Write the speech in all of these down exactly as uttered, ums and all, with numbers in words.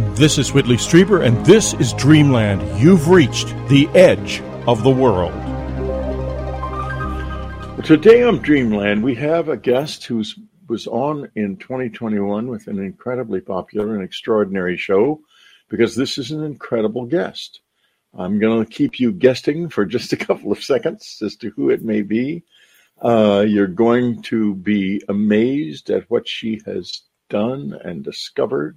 This is Whitley Strieber, and this is Dreamland. You've reached the edge of the world. Today on Dreamland, we have a guest who was on in twenty twenty-one with an incredibly popular and extraordinary show, because this is an incredible guest. I'm going to keep you guessing for just a couple of seconds as to who it may be. Uh, you're going to be amazed at what she has done and discovered.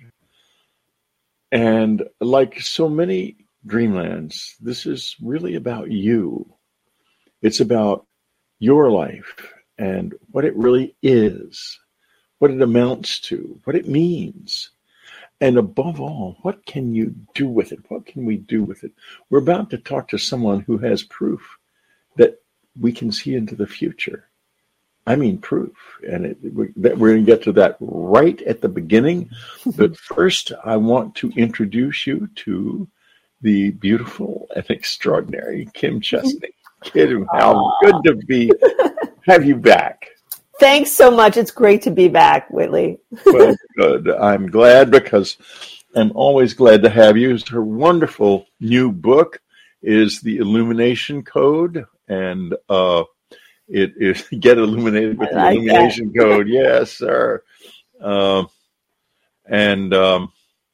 And like so many Dreamlands, this is really about you. It's about your life and what it really is, what it amounts to, what it means. And above all, what can you do with it? What can we do with it? We're about to talk to someone who has proof that we can see into the future. I mean proof. And it, we, that we're going to get to that right at the beginning. But first, I want to introduce you to the beautiful and extraordinary Kim Chesney. Kim, how good to be have you back. Thanks so much. It's great to be back, Whitley. Well, good. I'm glad, because I'm always glad to have you. Her wonderful new book is The Illumination Code, and uh, it is Get Illuminated with the like Illumination that. Code. Yes, sir. Uh, and um,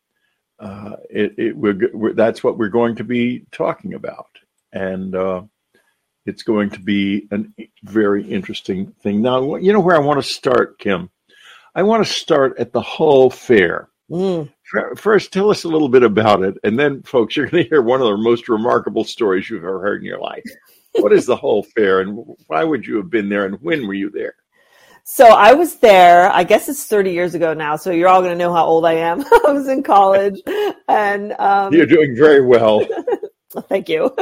uh, it, it we're, we're, that's what we're going to be talking about. And uh, it's going to be a very interesting thing. Now, you know where I want to start, Kim? I want to start at the Hull Fair. Mm. First, tell us a little bit about it. And then, folks, you're going to hear one of the most remarkable stories you've ever heard in your life. What is the Hull Fair, and why would you have been there, and when were you there? So I was there, I guess it's thirty years ago now, so you're all going to know how old I am. I was in college. and um, You're doing very well. Thank you.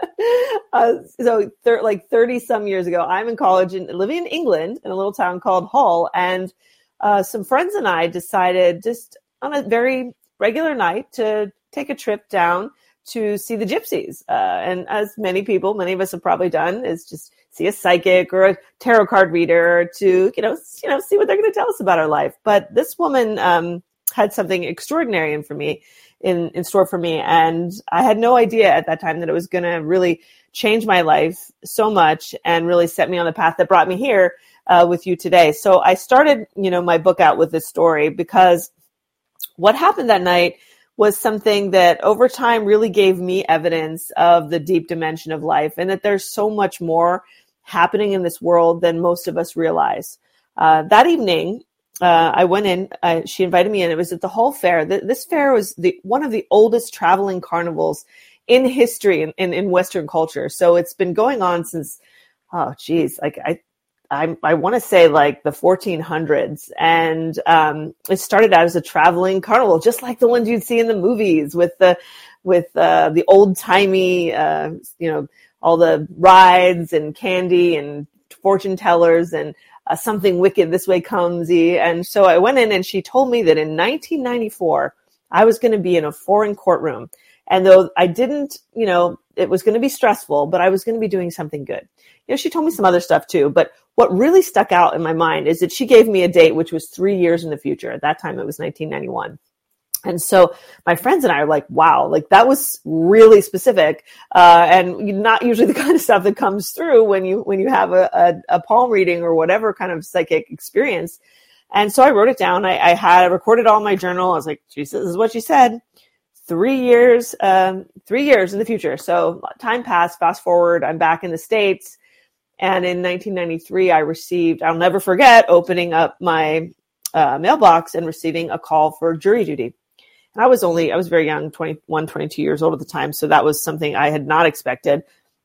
uh, so thir- like thirty some years ago, I'm in college and living in England in a little town called Hull. And uh, some friends and I decided just on a very regular night to take a trip down to see the Gypsies. Uh, and as many people, many of us have probably done, is just see a psychic or a tarot card reader to, you know, you know, see what they're going to tell us about our life. But this woman um, had something extraordinary in for me. In, in store for me. And I had no idea at that time that it was going to really change my life so much and really set me on the path that brought me here uh, with you today. So I started, you know, my book out with this story because what happened that night was something that over time really gave me evidence of the deep dimension of life, and that there's so much more happening in this world than most of us realize. Uh, that evening, Uh, I went in, uh, she invited me in. It was at the Hull Fair. The, this fair was the one of the oldest traveling carnivals in history in, in, in Western culture. So it's been going on since, oh, geez, like I, I, I want to say like the fourteen hundreds. And um, it started out as a traveling carnival, just like the ones you'd see in the movies with the, with uh, the old timey, uh, you know, all the rides and candy and fortune tellers and Uh, something wicked this way comes. And so I went in and she told me that in nineteen ninety-four, I was going to be in a foreign courtroom. And though I didn't, you know, it was going to be stressful, but I was going to be doing something good. You know, she told me some other stuff too, but what really stuck out in my mind is that she gave me a date, which was three years in the future. At that time, it was nineteen ninety-one. And so my friends and I are like, wow, like that was really specific. Uh, and not usually the kind of stuff that comes through when you, when you have a, a, a palm reading or whatever kind of psychic experience. And so I wrote it down. I, I had I recorded all my journal. I was like, Jesus, this is what she said. Three years, um, three years in the future. So time passed, fast forward, I'm back in the States. And in nineteen ninety-three, I received, I'll never forget opening up my uh, mailbox and receiving a call for jury duty. And I was only, I was very young, twenty-one, twenty-two years old at the time. So that was something I had not expected.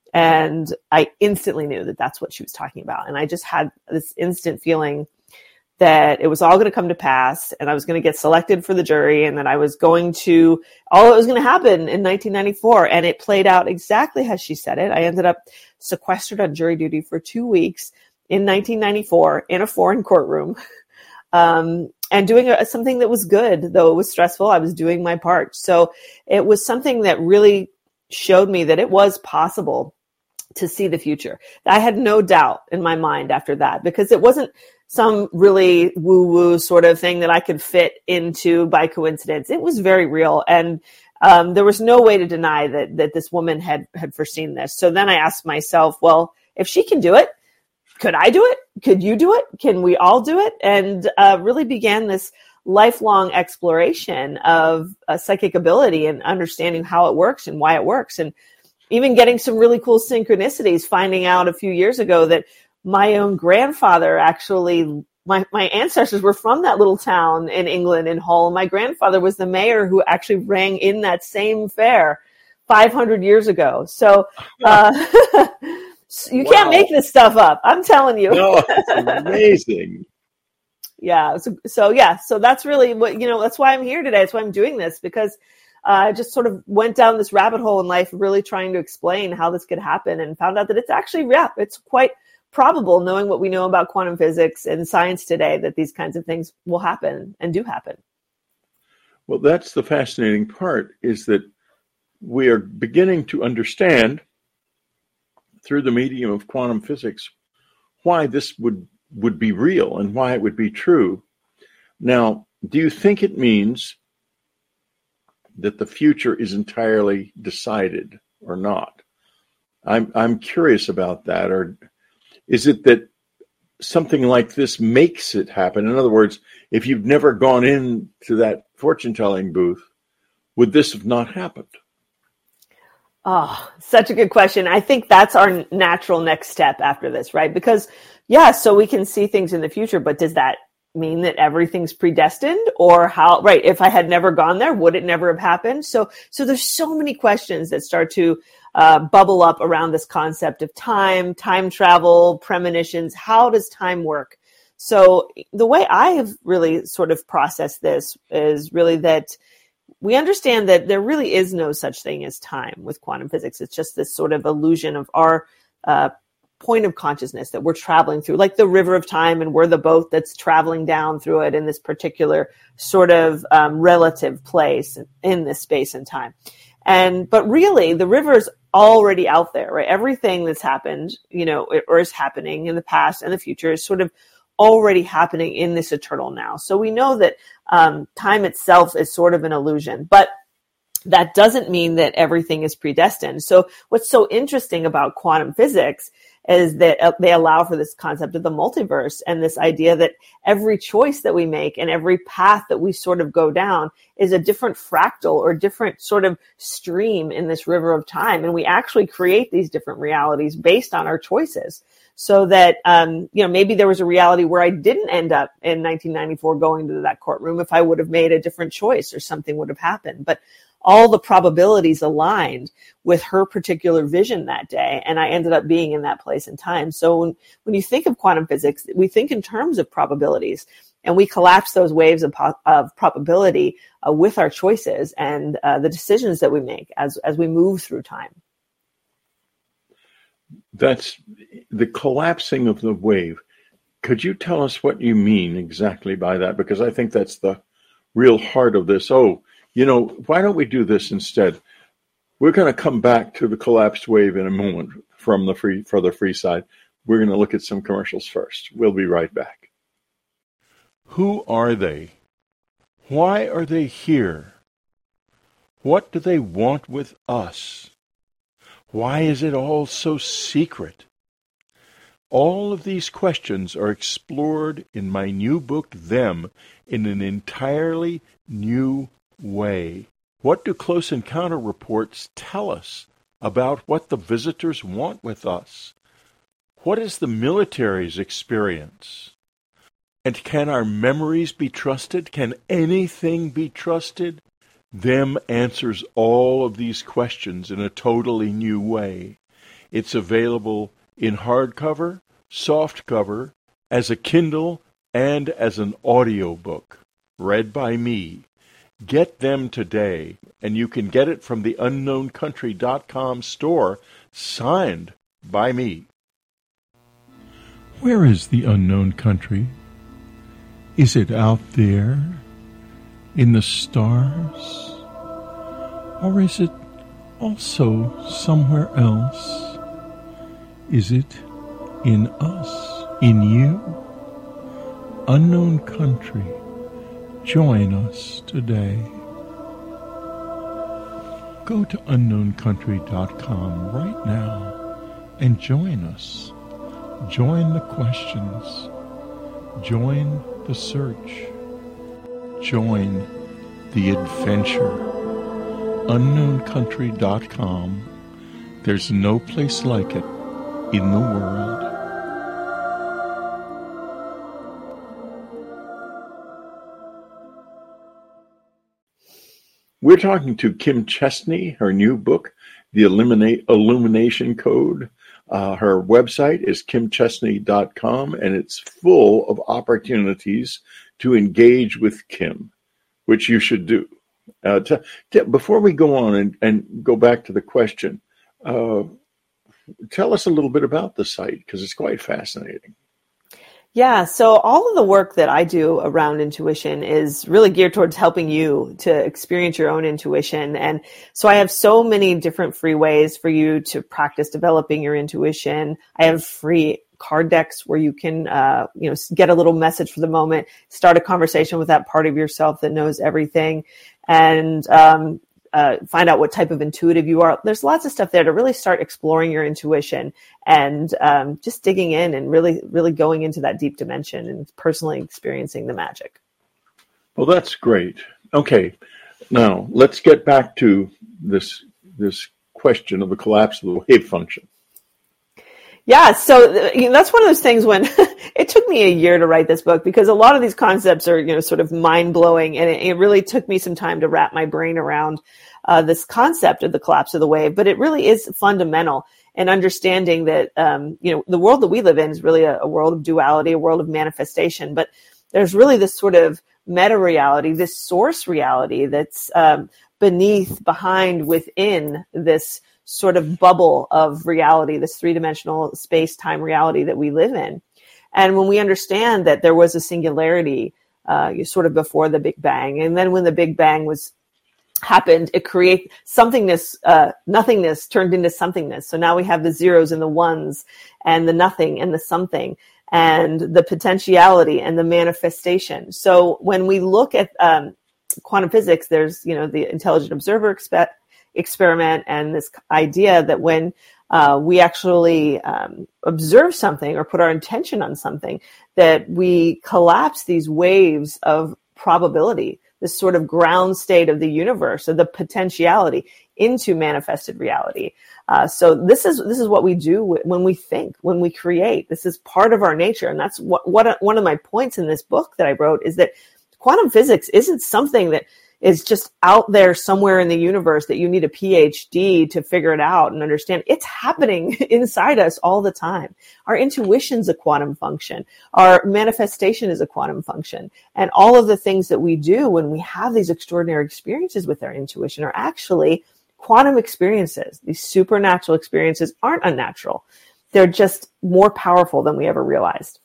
And I instantly knew that that's what she was talking about. And I just had this instant feeling that it was all going to come to pass and I was going to get selected for the jury and that I was going to, all that was going to happen in nineteen ninety-four. And it played out exactly as she said it. I ended up sequestered on jury duty for two weeks in nineteen ninety-four in a foreign courtroom. Um, and doing a, something that was good, though it was stressful. I was doing my part. So it was something that really showed me that it was possible to see the future. I had no doubt in my mind after that, because it wasn't some really woo-woo sort of thing that I could fit into by coincidence. It was very real. And um, there was no way to deny that that this woman had had foreseen this. So then I asked myself, well, if she can do it, could I do it? Could you do it? Can we all do it? And uh, really began this lifelong exploration of uh, psychic ability and understanding how it works and why it works. And even getting some really cool synchronicities, finding out a few years ago that my own grandfather actually, my, my ancestors were from that little town in England, in Hull. My grandfather was the mayor who actually rang in that same fair five hundred years ago. So uh, you wow. can't make this stuff up. I'm telling you. No, it's amazing. Yeah. So, so yeah, so that's really what, you know, that's why I'm here today. That's why I'm doing this, because uh, I just sort of went down this rabbit hole in life, really trying to explain how this could happen, and found out that it's actually, yeah, it's quite probable, knowing what we know about quantum physics and science today, that these kinds of things will happen and do happen. Well, that's the fascinating part, is that we are beginning to understand through the medium of quantum physics why this would, would be real and why it would be true. Now, do you think it means that the future is entirely decided or not? I'm, I'm curious about that. Or is it that something like this makes it happen? In other words, if you've never gone into that fortune-telling booth, would this have not happened? Oh, such a good question. I think that's our natural next step after this, right? Because, yeah, so we can see things in the future, but does that mean that everything's predestined? Or how, right, if I had never gone there, would it never have happened? So, so there's so many questions that start to uh, bubble up around this concept of time, time travel, premonitions. How does time work? So the way I have really sort of processed this is really that we understand that there really is no such thing as time with quantum physics. It's just this sort of illusion of our uh, point of consciousness that we're traveling through, like the river of time, and we're the boat that's traveling down through it in this particular sort of um, relative place in this space and time. And, but really the river is already out there, right? Everything that's happened, you know, or is happening in the past and the future is sort of already happening in this eternal now. So we know that um, time itself is sort of an illusion, but that doesn't mean that everything is predestined. So what's so interesting about quantum physics is that uh, they allow for this concept of the multiverse, and this idea that every choice that we make and every path that we sort of go down is a different fractal or different sort of stream in this river of time. And we actually create these different realities based on our choices. So that, um, you know, maybe there was a reality where I didn't end up in nineteen ninety-four going to that courtroom if I would have made a different choice, or something would have happened. But all the probabilities aligned with her particular vision that day, and I ended up being in that place and time. So when, when you think of quantum physics, we think in terms of probabilities, and we collapse those waves of, po- of probability uh, with our choices and uh, the decisions that we make as as we move through time. That's the collapsing of the wave. Could you tell us what you mean exactly by that? Because I think that's the real heart of this. Oh, you know, why don't we do this instead? We're going to come back to the collapsed wave in a moment from the free, for the free side. We're going to look at some commercials first. We'll be right back. Who are they? Why are they here? What do they want with us? Why is it all so secret? All of these questions are explored in my new book, Them, in an entirely new way. What do Close Encounter reports tell us about what the visitors want with us? What is the military's experience? And can our memories be trusted? Can anything be trusted? Them answers all of these questions in a totally new way. It's available in hardcover, softcover, as a Kindle, and as an audiobook, read by me. Get Them today, and you can get it from the unknown country dot com store, signed by me. Where is the unknown country? Is it out there? In the stars? Or is it also somewhere else? Is it in us, in you? unknown country. Join us today. Go to unknown country dot com right now and join us. Join the questions. Join the search. Join the adventure. unknown country dot com. There's no place like it in the world. We're talking to Kim Chestney, her new book, The Eliminate Illumination Code. Uh, her website is kim chestney dot com, and it's full of opportunities to engage with Kim, which you should do. Uh, to, to, before we go on and, and go back to the question, uh, tell us a little bit about the site, because it's quite fascinating. Yeah, so all of the work that I do around intuition is really geared towards helping you to experience your own intuition. And so I have so many different free ways for you to practice developing your intuition. I have free card decks where you can, uh, you know, get a little message for the moment, start a conversation with that part of yourself that knows everything, and um, uh, find out what type of intuitive you are. There's lots of stuff there to really start exploring your intuition and um, just digging in and really, really going into that deep dimension and personally experiencing the magic. Well, that's great. Okay, now let's get back to this this question of the collapse of the wave function. Yeah, so you know, that's one of those things when it took me a year to write this book, because a lot of these concepts are, you know, sort of mind blowing, and it, it really took me some time to wrap my brain around uh, this concept of the collapse of the wave. But it really is fundamental in understanding that, um, you know, the world that we live in is really a, a world of duality, a world of manifestation. But there's really this sort of meta reality, this source reality that's um, beneath, behind, within this sort of bubble of reality, this three-dimensional space-time reality that we live in. And when we understand that there was a singularity uh, sort of before the Big Bang, and then when the Big Bang was happened, it created somethingness, uh, nothingness turned into somethingness. So now we have the zeros and the ones and the nothing and the something and the potentiality and the manifestation. So when we look at um, quantum physics, there's, you know, the intelligent observer expe- experiment and this idea that when uh, we actually um, observe something or put our intention on something, that we collapse these waves of probability, this sort of ground state of the universe, of the potentiality, into manifested reality. Uh, so this is this is what we do when we think, when we create. This is part of our nature, and that's what, what one of my points in this book that I wrote is that quantum physics isn't something that is just out there somewhere in the universe that you need a P H D to figure it out and understand. It's happening inside us all the time. Our intuition's a quantum function. Our manifestation is a quantum function. And all of the things that we do when we have these extraordinary experiences with our intuition are actually quantum experiences. These supernatural experiences aren't unnatural. They're just more powerful than we ever realized.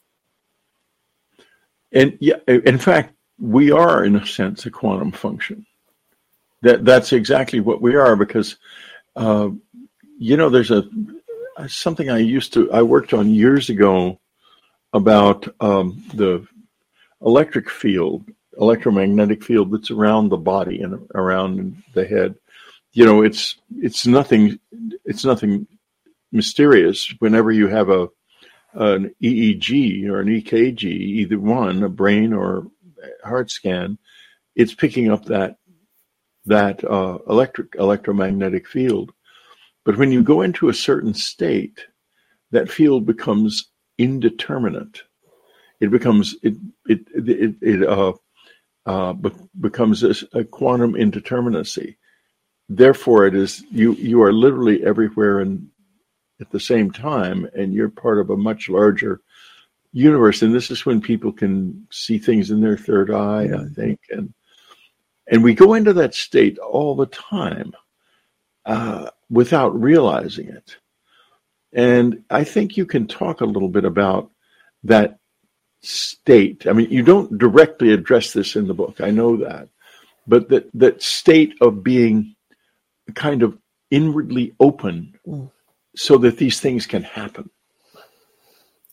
And yeah, in fact, we are, in a sense, a quantum function. That that's exactly what we are, because, uh, you know, there's a something I used to, I worked on years ago about um, the electric field, electromagnetic field that's around the body and around the head. You know, it's it's nothing, it's nothing mysterious. Whenever you have a an E E G or an E K G, either one, a brain or heart scan, it's picking up that that uh, electric electromagnetic field. But when you go into a certain state, that field becomes indeterminate. It becomes it it it, it uh, uh, be- becomes a, a quantum indeterminacy. Therefore, it is you you are literally everywhere and at the same time, and you're part of a much larger universe. And this is when people can see things in their third eye, I think, and and we go into that state all the time uh, without realizing it. And I think you can talk a little bit about that state. I mean, you don't directly address this in the book, I know that, but that that state of being kind of inwardly open, mm. so that these things can happen.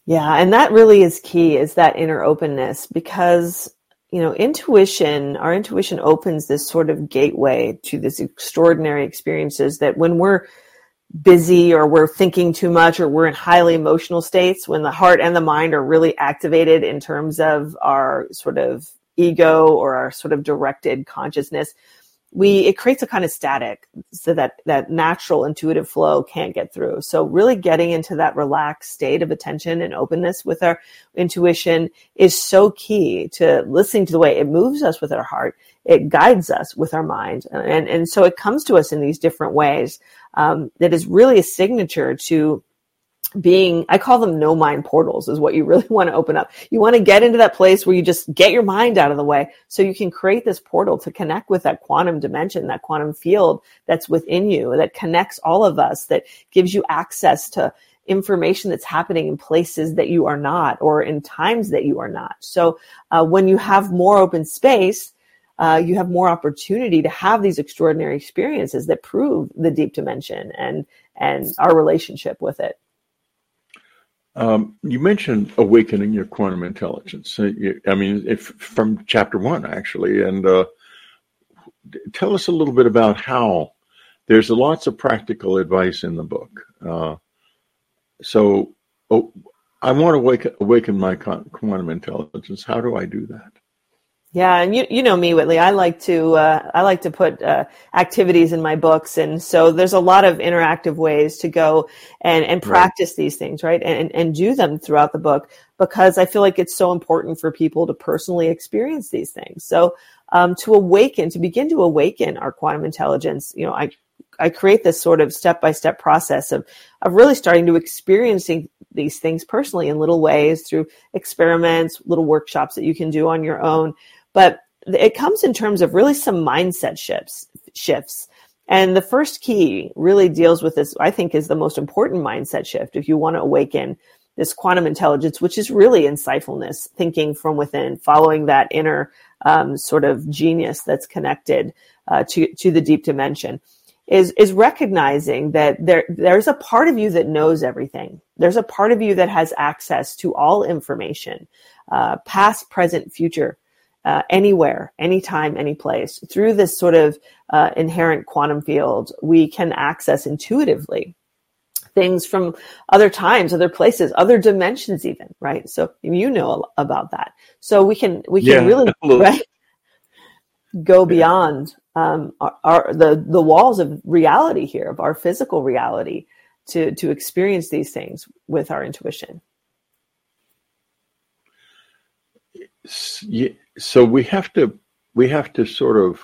Yeah. And that really is key, is that inner openness, because, you know, intuition, our intuition opens this sort of gateway to these extraordinary experiences that when we're busy or we're thinking too much or we're in highly emotional states, when the heart and the mind are really activated in terms of our sort of ego or our sort of directed consciousness, we, it creates a kind of static so that that natural intuitive flow can't get through. So really getting into that relaxed state of attention and openness with our intuition is so key to listening to the way it moves us with our heart. It guides us with our mind. And, and so it comes to us in these different ways. Um, that is really a signature to being, I call them no mind portals, is what you really want to open up. You want to get into that place where you just get your mind out of the way so you can create this portal to connect with that quantum dimension, that quantum field that's within you, that connects all of us, that gives you access to information that's happening in places that you are not, or in times that you are not. So uh, when you have more open space, uh, you have more opportunity to have these extraordinary experiences that prove the deep dimension and and our relationship with it. Um, you mentioned awakening your quantum intelligence. Uh, you, I mean, if from chapter one, actually, and uh, tell us a little bit about how. There's lots of practical advice in the book. Uh, so oh, I want to awaken, awaken my quantum intelligence. How do I do that? Yeah, and you you know me, Whitley. I like to uh, I like to put uh, activities in my books, and so there's a lot of interactive ways to go and and practice right. these things, right, and and do them throughout the book, because I feel like it's so important for people to personally experience these things. So um, to awaken, to begin to awaken our quantum intelligence, you know, I I create this sort of step by step process of of really starting to experiencing these things personally in little ways through experiments, little workshops that you can do on your own. But it comes in terms of really some mindset shifts, shifts. And the first key really deals with this, I think, is the most important mindset shift if you want to awaken this quantum intelligence, which is really insightfulness, thinking from within, following that inner um, sort of genius that's connected uh, to, to the deep dimension, is, is recognizing that there, there's a part of you that knows everything. There's a part of you that has access to all information, uh, past, present, future. Uh, anywhere, anytime, any place. Through this sort of uh, inherent quantum field, we can access intuitively things from other times, other places, other dimensions even, right? So you know about that. So we can we can yeah, really right, go beyond um, our, our the the walls of reality here, of our physical reality, to to experience these things with our intuition. So we have to, we have to sort of,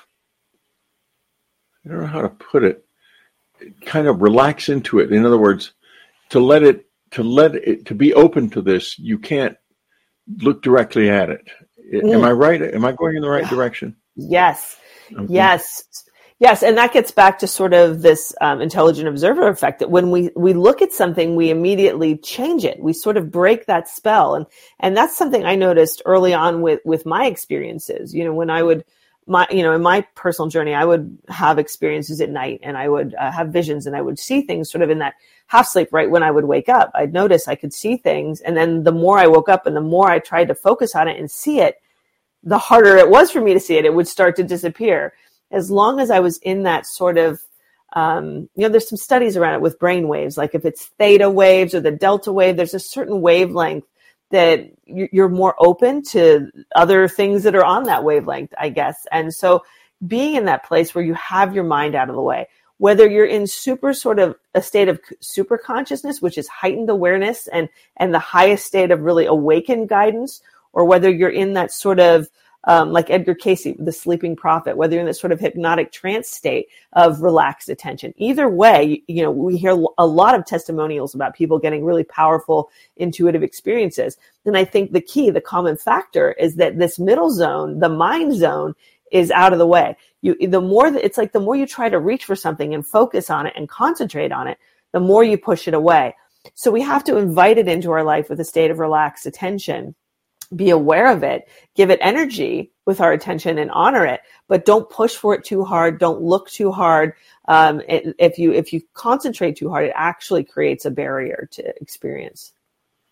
I don't know how to put it, kind of relax into it. In other words, to let it, to let it, to be open to this, you can't look directly at it. Mm. Am I right? Am I going in the right direction? Yes. Okay. Yes. Yes, and that gets back to sort of this um, intelligent observer effect, that when we, we look at something, we immediately change it. We sort of break that spell. And and that's something I noticed early on with, with my experiences. You know, when I would, my you know, in my personal journey, I would have experiences at night, and I would uh, have visions, and I would see things sort of in that half sleep right when I would wake up. I'd notice I could see things, and then the more I woke up and the more I tried to focus on it and see it, the harder it was for me to see it. It would start to disappear. As long as I was in that sort of, um, you know, there's some studies around it with brain waves, like if it's theta waves or the delta wave, there's a certain wavelength that you're more open to other things that are on that wavelength, I guess. And so being in that place where you have your mind out of the way, whether you're in super sort of a state of super consciousness, which is heightened awareness and, and the highest state of really awakened guidance, or whether you're in that sort of Um, like Edgar Cayce, the sleeping prophet, whether you're in this sort of hypnotic trance state of relaxed attention. Either way, you know, we hear a lot of testimonials about people getting really powerful intuitive experiences. And I think the key, the common factor, is that this middle zone, the mind zone, is out of the way. You, the more that it's like, the more you try to reach for something and focus on it and concentrate on it, the more you push it away. So we have to invite it into our life with a state of relaxed attention. Be aware of it, give it energy with our attention and honor it, but don't push for it too hard. Don't look too hard. Um, it, if you, if you concentrate too hard, it actually creates a barrier to experience.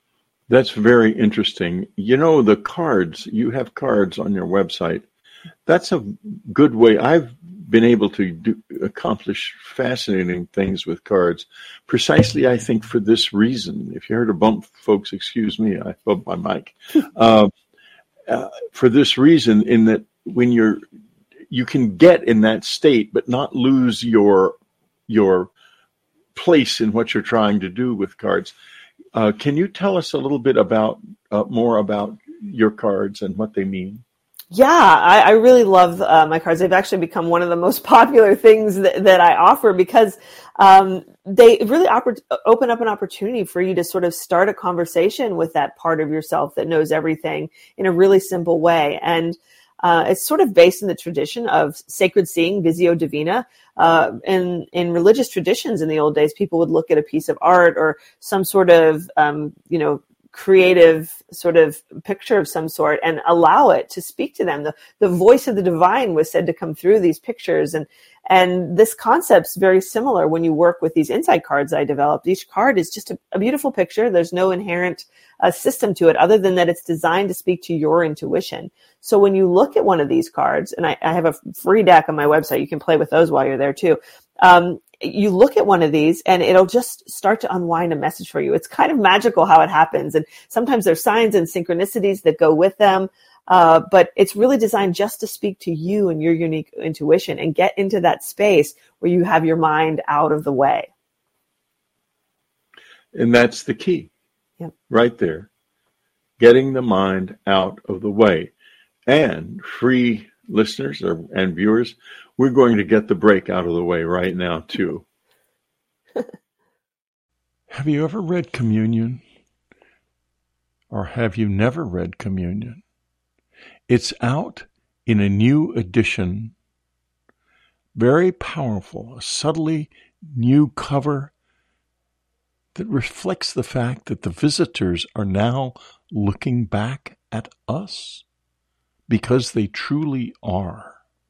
That's very interesting. You know, the cards, you have cards on your website. That's a good way. I've been able to do, accomplish fascinating things with cards, precisely, I think, for this reason. If you heard a bump, folks, excuse me, I bumped my mic. Uh, uh, for this reason, in that when you're, you can get in that state, but not lose your your place in what you're trying to do with cards. Uh, can you tell us a little bit about uh, more about your cards and what they mean? Yeah, I, I really love uh, my cards. They've actually become one of the most popular things that, that I offer because um, they really oppor- open up an opportunity for you to sort of start a conversation with that part of yourself that knows everything in a really simple way. And uh, it's sort of based in the tradition of sacred seeing, Visio Divina. Uh, in, in religious traditions in the old days, people would look at a piece of art or some sort of, um, you know, creative sort of picture of some sort and allow it to speak to them. The, the voice of the divine was said to come through these pictures. And, and this concept's very similar when you work with these insight cards I developed. Each card is just a, a beautiful picture. There's no inherent uh, system to it other than that it's designed to speak to your intuition. So when you look at one of these cards, and I, I have a free deck on my website, you can play with those while you're there too. Um, you look at one of these and it'll just start to unwind a message for you. It's kind of magical how it happens. And sometimes there's signs and synchronicities that go with them. Uh, but it's really designed just to speak to you and your unique intuition and get into that space where you have your mind out of the way. And that's the key. Yep. Right there. Getting the mind out of the way. And free listeners or, and viewers, we're going to get the break out of the way right now, too. Have you ever read Communion? Or have you never read Communion? It's out in a new edition. Very powerful, a subtly new cover that reflects the fact that the visitors are now looking back at us because they truly are.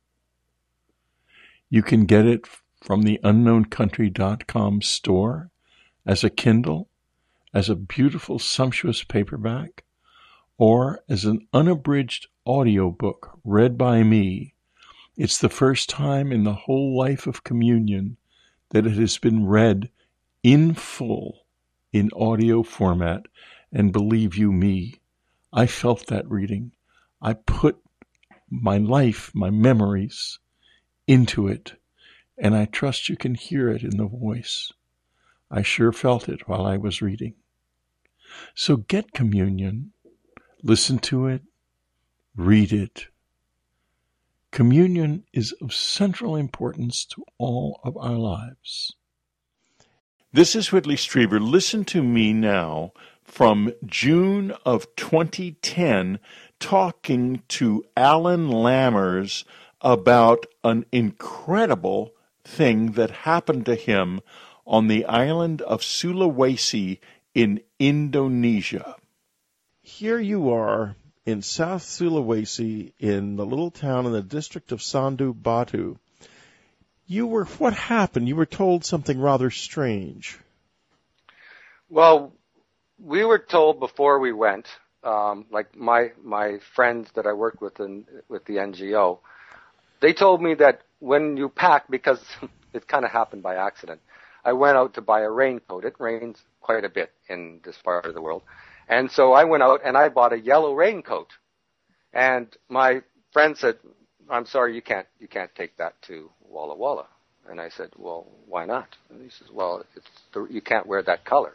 You can get it from the unknown country dot com store as a Kindle, as a beautiful, sumptuous paperback, or as an unabridged audiobook read by me. It's the first time in the whole life of Communion that it has been read in full in audio format, and believe you me, I felt that reading. I put my life, my memories into it, and I trust you can hear it in the voice. I sure felt it while I was reading. So get Communion, listen to it, read it. Communion is of central importance to all of our lives. This is Whitley Strieber. Listen to me now from June of twenty ten talking to Alan Lammers about an incredible thing that happened to him on the island of Sulawesi in Indonesia. Here you are in South Sulawesi in the little town in the district of Sandu Batu. You were, what happened? You were told something rather strange. Well, we were told before we went, um, like my my friends that I worked with in with the N G O, they told me that when you pack, because it kind of happened by accident, I went out to buy a raincoat. It rains quite a bit in this part of the world. And so I went out and I bought a yellow raincoat. And my friend said, I'm sorry, you can't you can't take that to Walla Walla. And I said, well, why not? And he says, well, it's the, you can't wear that color.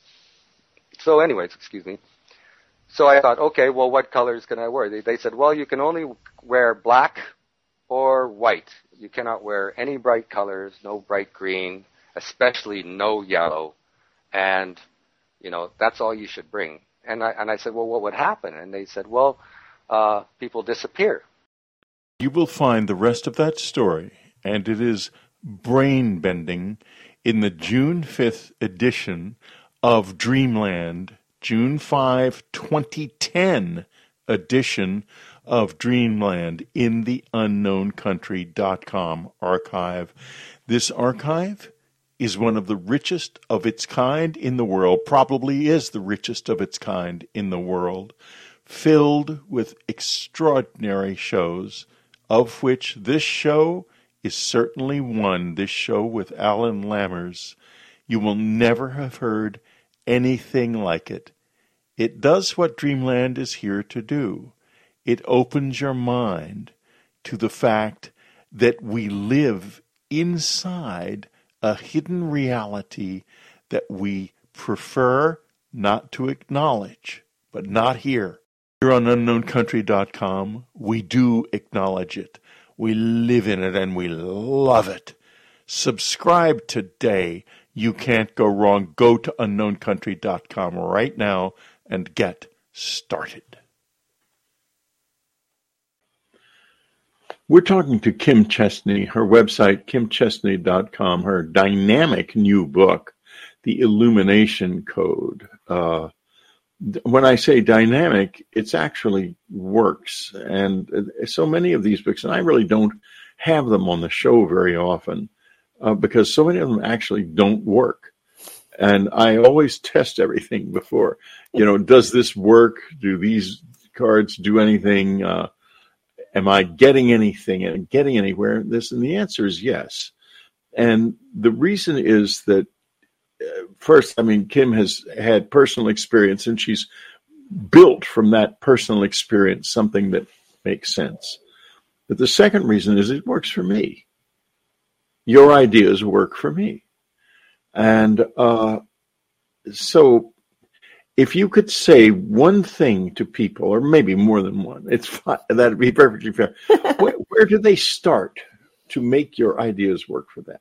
So anyways, excuse me. So I thought, okay, well, what colors can I wear? They, they said, well, you can only wear black or white. You cannot wear any bright colors, no bright green, especially no yellow. And, you know, that's all you should bring. And I, and I said, well, what would happen? And they said, well, uh, people disappear. You will find the rest of that story, and it is brain-bending, in the June fifth edition of Dreamland, June fifth, twenty ten edition of Dreamland in the unknown country dot com archive. This archive is one of the richest of its kind in the world, probably is the richest of its kind in the world, filled with extraordinary shows, of which this show is certainly one, this show with Alan Lammers. You will never have heard anything like it. It does what Dreamland is here to do. It opens your mind to the fact that we live inside a hidden reality that we prefer not to acknowledge, but not here. Here on unknown country dot com, we do acknowledge it. We live in it and we love it. Subscribe today. You can't go wrong. Go to unknown country dot com right now and get started. We're talking to Kim Chestney, her website, kim chestney dot com, her dynamic new book, The Illumination Code. Uh, when I say dynamic, it's actually works. And so many of these books, and I really don't have them on the show very often uh, because so many of them actually don't work. And I always test everything before. You know, does this work? Do these cards do anything? Uh, Am I getting anything and getting anywhere? This, and the answer is yes. And the reason is that, uh, first, I mean, Kim has had personal experience and she's built from that personal experience something that makes sense. But the second reason is it works for me. Your ideas work for me. And uh, so if you could say one thing to people, or maybe more than one, it's fine. That'd be perfectly fair. where, where do they start to make your ideas work for them?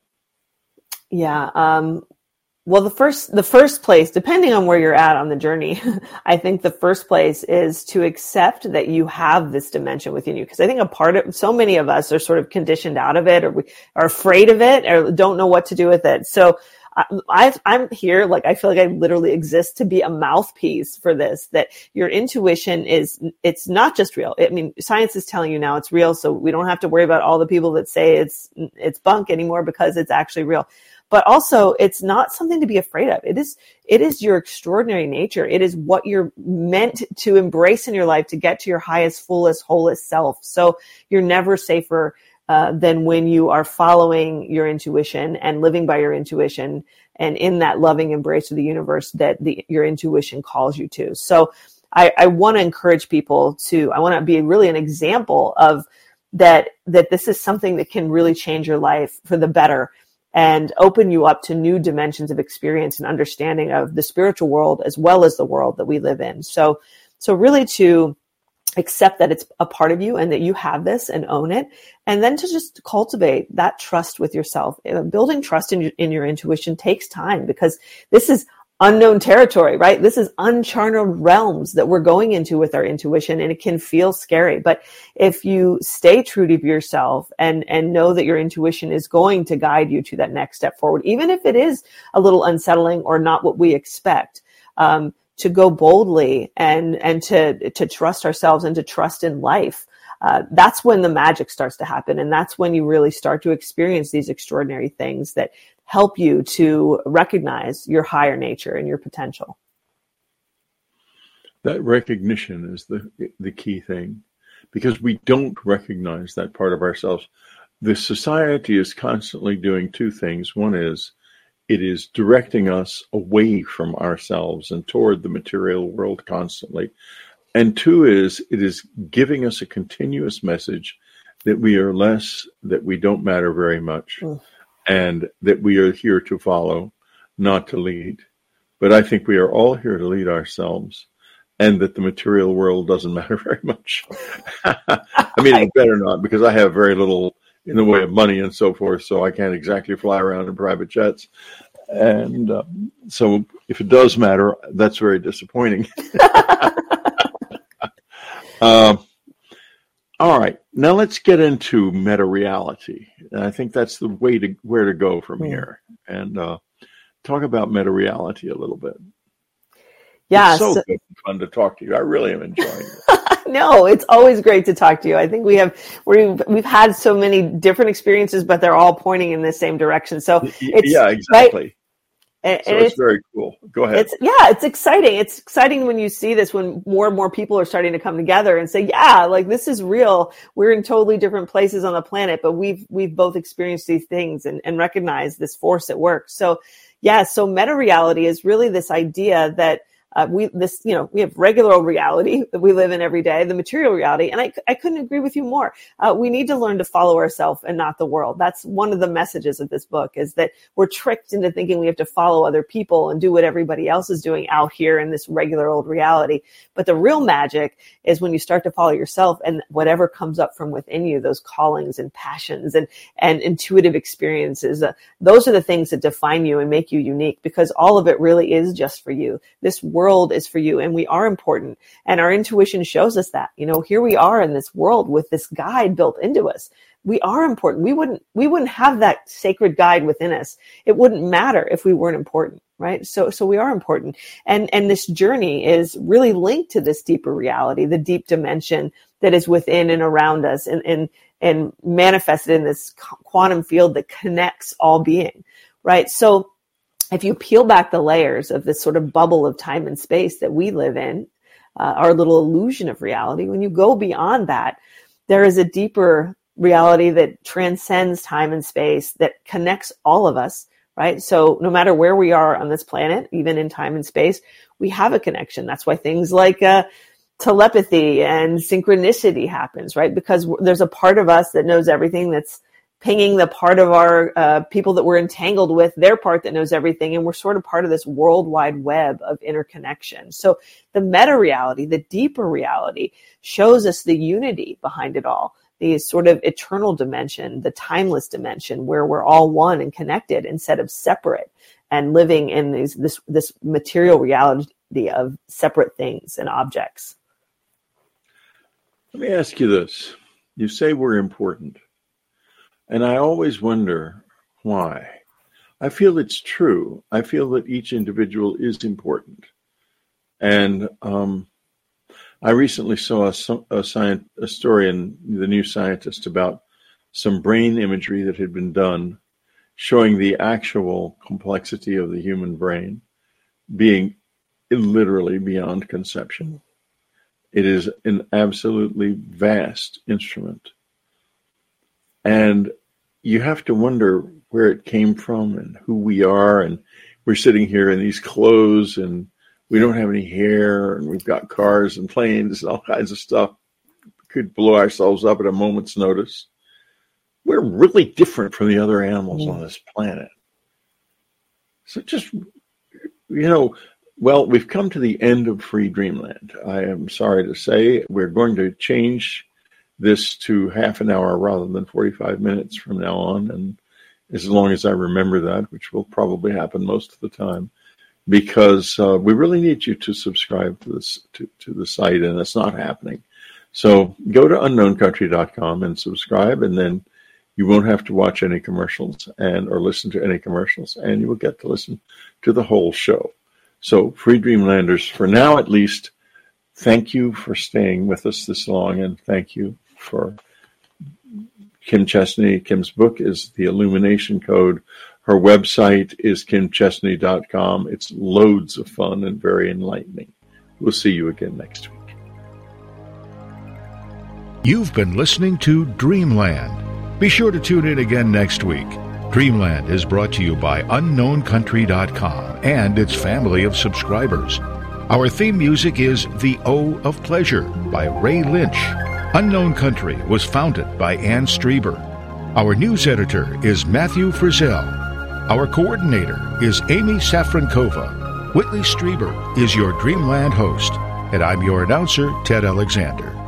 Yeah. Um, well, the first, the first place, depending on where you're at on the journey, I think the first place is to accept that you have this dimension within you. Because I think a part of, so many of us are sort of conditioned out of it, or we are afraid of it, or don't know what to do with it. So I, I'm here, like, I feel like I literally exist to be a mouthpiece for this, that your intuition is, it's not just real. I mean, science is telling you now it's real, so we don't have to worry about all the people that say it's, it's bunk anymore because it's actually real. But also, it's not something to be afraid of. It is, it is your extraordinary nature. It is what you're meant to embrace in your life to get to your highest, fullest, wholest self. So you're never safer Uh, than when you are following your intuition and living by your intuition and in that loving embrace of the universe that the, your intuition calls you to. So I, I want to encourage people to, I want to be really an example of that, that this is something that can really change your life for the better and open you up to new dimensions of experience and understanding of the spiritual world as well as the world that we live in. So, so really to accept that it's a part of you and that you have this and own it. And then to just cultivate that trust with yourself. Building trust in your, in your intuition takes time because this is unknown territory, right? This is uncharted realms that we're going into with our intuition, and it can feel scary. But if you stay true to yourself and, and know that your intuition is going to guide you to that next step forward, even if it is a little unsettling or not what we expect, um, to go boldly and, and to, to trust ourselves and to trust in life. Uh, that's when the magic starts to happen. And that's when you really start to experience these extraordinary things that help you to recognize your higher nature and your potential. That recognition is the, the key thing, because we don't recognize that part of ourselves. The society is constantly doing two things. One is it is directing us away from ourselves and toward the material world constantly. And two is it is giving us a continuous message that we are less, that we don't matter very much, mm. and that we are here to follow, not to lead. But I think we are all here to lead ourselves, and that the material world doesn't matter very much. I mean, it better not, because I have very little in the way of money and so forth, so I can't exactly fly around in private jets. And uh, so if it does matter, that's very disappointing. uh, all right, now let's get into meta-reality. And I think that's the way to where to go from here, and uh, talk about meta-reality a little bit. Yeah, it's so so- good and fun to talk to you. I really am enjoying it. No, it's always great to talk to you. I think we have we've we've had so many different experiences, but they're all pointing in the same direction. So it's, yeah, exactly. Right? And, so and it's, it's very cool. Go ahead. It's yeah, it's exciting. It's exciting when you see this, when more and more people are starting to come together and say, yeah, like this is real. We're in totally different places on the planet, but we've we've both experienced these things and, and recognized this force at work. So yeah, so meta reality is really this idea that Uh, we, this, you know, we have regular reality that we live in every day, the material reality. And I, I couldn't agree with you more. Uh, we need to learn to follow ourselves and not the world. That's one of the messages of this book, is that we're tricked into thinking we have to follow other people and do what everybody else is doing out here in this regular old reality. But the real magic is when you start to follow yourself and whatever comes up from within you, those callings and passions and, and intuitive experiences, uh, those are the things that define you and make you unique, because all of it really is just for you. This world is for you, and we are important. And our intuition shows us that. You know, here we are in this world with this guide built into us. We are important. We wouldn't, we wouldn't have that sacred guide within us. It wouldn't matter if we weren't important, right? So, so we are important. And, and this journey is really linked to this deeper reality, the deep dimension that is within and around us, and, and, and manifested in this quantum field that connects all being, right? So if you peel back the layers of this sort of bubble of time and space that we live in, uh, our little illusion of reality, when you go beyond that, there is a deeper reality that transcends time and space, that connects all of us, right? So no matter where we are on this planet, even in time and space, we have a connection. That's why things like uh, telepathy and synchronicity happens, right? Because there's a part of us that knows everything, that's pinging the part of our uh, people that we're entangled with, their part that knows everything. And we're sort of part of this worldwide web of interconnection. So the meta reality, the deeper reality, shows us the unity behind it all, the sort of eternal dimension, the timeless dimension, where we're all one and connected instead of separate and living in these, this, this material reality of separate things and objects. Let me ask you this. You say we're important. And I always wonder why. I feel it's true. I feel that each individual is important. And um, I recently saw a, a, science, a story in The New Scientist about some brain imagery that had been done showing the actual complexity of the human brain being literally beyond conception. It is an absolutely vast instrument. And you have to wonder where it came from and who we are. And we're sitting here in these clothes and we don't have any hair and we've got cars and planes and all kinds of stuff. We could blow ourselves up at a moment's notice. We're really different from the other animals mm. on this planet. So just, you know, well, we've come to the end of Free Dreamland. I am sorry to say we're going to change this to half an hour rather than forty-five minutes from now on. And as long as I remember that, which will probably happen most of the time, because uh, we really need you to subscribe to this, to, to the site, and it's not happening. So go to unknown country dot com and subscribe, and then you won't have to watch any commercials and or listen to any commercials, and you will get to listen to the whole show. So Free Dreamlanders, for now at least, thank you for staying with us this long, and thank you for Kim Chestney. Kim's book is The Illumination Code. Her website is kim chestney dot com. It's loads of fun and very enlightening. We'll see you again next week. You've been listening to Dreamland. Be sure to tune in again next week. Dreamland is brought to you by unknown country dot com and its family of subscribers. Our theme music is The O of Pleasure by Ray Lynch. Unknown Country was founded by Ann Strieber. Our news editor is Matthew Frizzell. Our coordinator is Amy Safrankova. Whitley Strieber is your Dreamland host, and I'm your announcer, Ted Alexander.